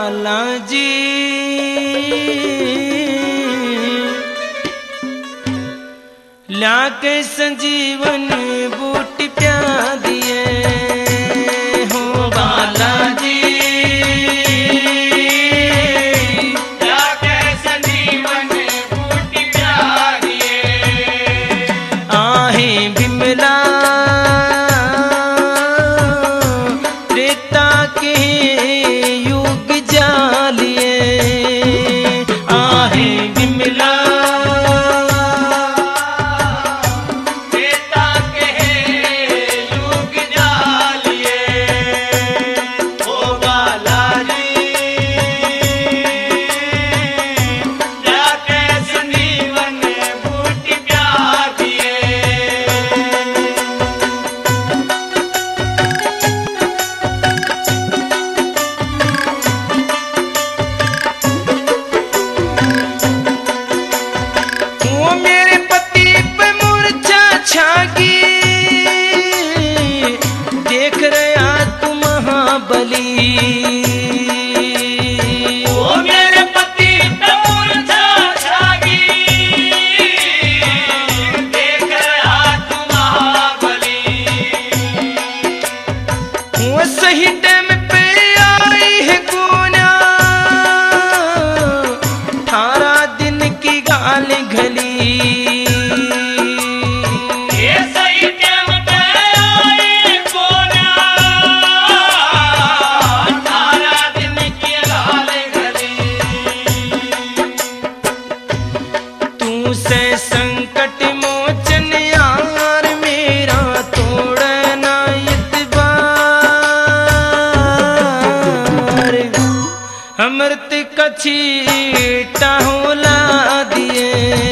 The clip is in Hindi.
बालाजी लाके संजीवन बूटी प्या दिए हो बालाजी लाके संजीवन बूटी प्या दिए आहे बिमला त्रेता के युग जालिए आहे बिमला सही टाइम पे आई है कोना 18 दिन की गाल घली ये सही टाइम पे आई कोना 18 दिन की गाल घली तू से संकट मोचन यार मेरा तोड़ना अमृत कछी टाहोला दिए